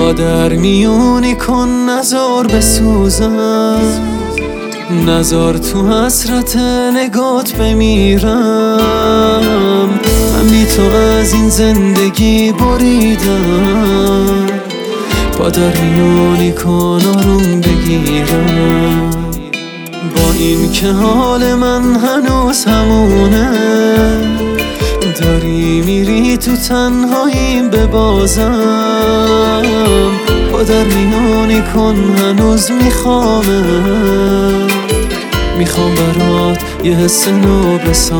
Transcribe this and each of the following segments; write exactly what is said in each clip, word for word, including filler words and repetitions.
پادر میونی کن نزار بسوزم، نزار تو حسرت نگات بمیرم. من بی تو از این زندگی بریدم، پادر میونی کن آروم بگیرم. با این که حال من هنوز همونه، داری میری تو تنهاییم ببازم. پادر میونی کن هنوز میخوامم، میخوام برات یه حس نو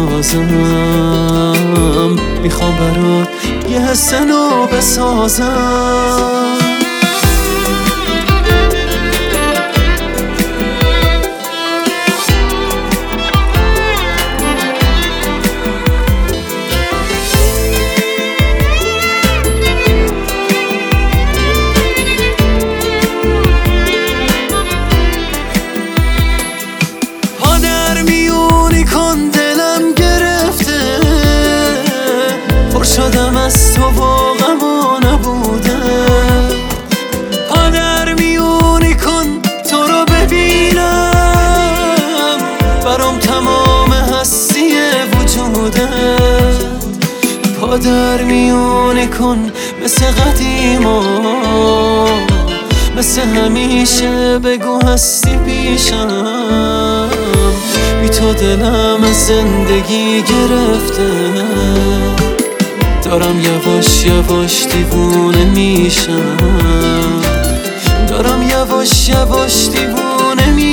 بسازم، میخوام برات یه حس نو بسازم. شدم از تو واقعا نبوده، پادر میونی کن تو رو ببینم، برام تمام هستی وجوده. پادر میونی کن مثل قدیما، مثل همیشه بگو هستی پیشم. بی تو دلم از زندگی گرفته، دارم یواش یواش دیوونه میشم، دارم یواش یواش دیوونه میشم.